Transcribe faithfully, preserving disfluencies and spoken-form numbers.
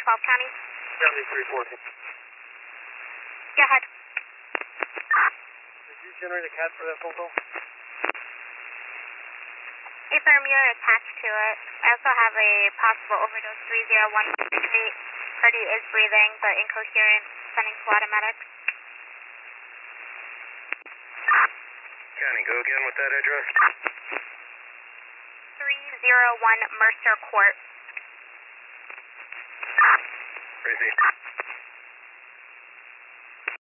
twelve County. County three forty. Go ahead. Did you generate a C A D for that phone call? Affirm, you're attached to it. I also have a possible overdose three zero one eight. Party is breathing, but incoherent, sending to automatic. County, go again with that address. three zero one Mercer Court. Crazy.